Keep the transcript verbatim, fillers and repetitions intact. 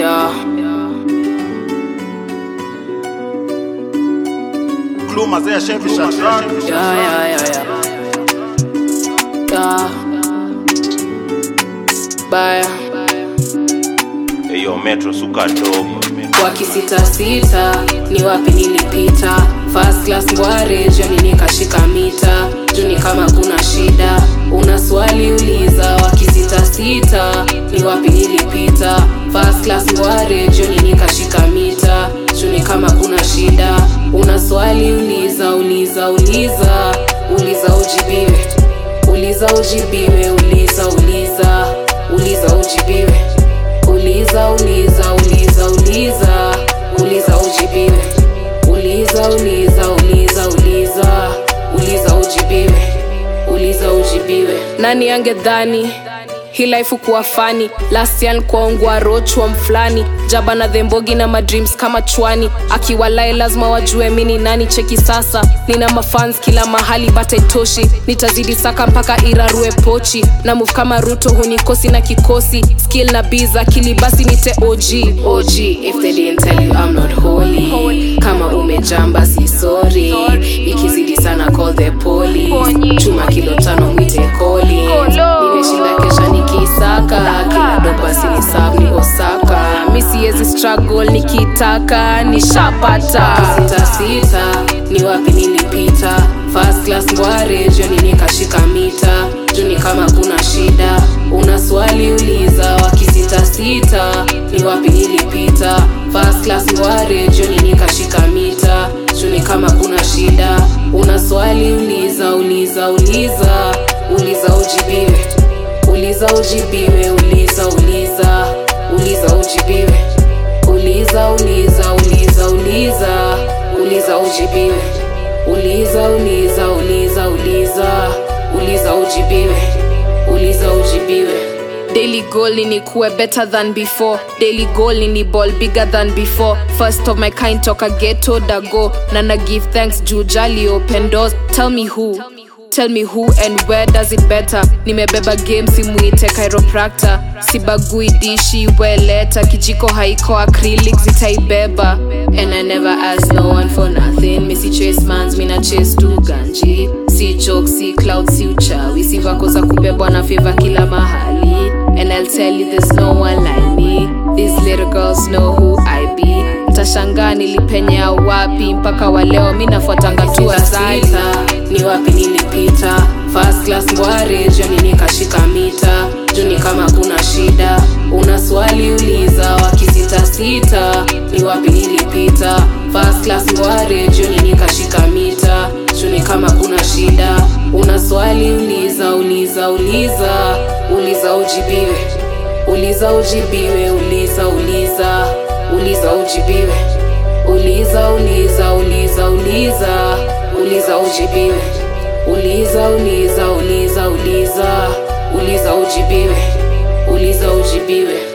Yeah. Kluma zia Chevy Shaq. Yeah, yeah, yeah, yeah. Yeah. Bye. Eyo Metro suka dogo. Wakisita sita, ni wapi nilipita. First class ngware, joni nikashika mita. Juni kama kuna shida, una swali uliza. Wakisita sita, ni wapi nilipita. First class ngware, joni nikashika mita. Juni kama kuna shida, una swali uliza. Uliza, uliza, uliza ujibiwe. Uliza ujibiwe, uliza, uliza. Uliza ujibiwe. Uliza, uliza, uliza, uliza. Uliza ujibiwe. Uliza, uliza, uliza, uliza. Uliza ujibiwe. Uliza ujibiwe. Nani angedhani hii life kuwa funny. Last year nikuongwa rochwa mflani. Jaba na thembogi na madreams kama chwani. Akiwalai lazima wajue mini nani. Cheki sasa, nina mafans kila mahali but haitoshi. Nitazidi saka mpaka irarue pochi. Na move kama Ruto hunikosi na kikosi. Skill na biz akili basi nite O G. O G, if they didn't tell you I'm not holy. Kama umejamba si sorry. Ikizidi sana call the police. Chuma kilo tano mwite koli. Nimeshinda kesha nikisaka. Kila dopa sini sab ni Osaka. Misi yezi struggle nikitaka nishapata. Sita sita, ni wapi nilipita. First class ngware, joni nikashika mita. Juni kama kuna shida, una swali uliza. Wakisita sita, ni wapi nilipita. First class ngware, joni nikashika mita. Juni kama kuna shida, una swali uliza. Uliza, uliza, uliza ujibiwe. Uliza ujibiwe, uliza, uliza. Uliza ujibiwe. Uliza, uliza, uliza, uliza. Uliza ujibiwe. Uliza, uliza, uliza, uliza. Uliza ujibiwe. Uliza ujibiwe. Daily goal ni kuwe better than before. Daily goal ni ball bigger than before. First of my kind toka ghetto dago. Nana give thanks jujali open doors. Tell me who Tell me who and where does it better. Nimebeba game simuite chiropractor. Sibagui dishi weleta. Kijiko haiko acrylic zitaibeba. And I never ask no one for nothing. Missy chase mans, mina chase tu ganji. Si joke, si cloud, si uchawi. Si vako za kubebwa na favor kila mahali. And I'll tell you there's no one like me. These little girls know who I be. Mtashangaa nilipenya wapi. Mpaka wa leo mina fuatanga tu asali. Ni wapi nilipita. First class ngware, joni nikashika mita. Juni kama kuna shida, una swali uliza. Wakisita sita, ni wapi nilipita. First class ngware, joni nikashika mita. Juni kama kuna shida, una swali uliza. Uliza, uliza, uliza ujibiwe. Uliza ujibiwe, uliza, uliza. Uliza ujibiwe. Uliza, uliza, uliza, uliza. Uliza ujibiwe. Uliza, uliza, uliza, uliza. Uliza ujibiwe. Uliza ujibiwe.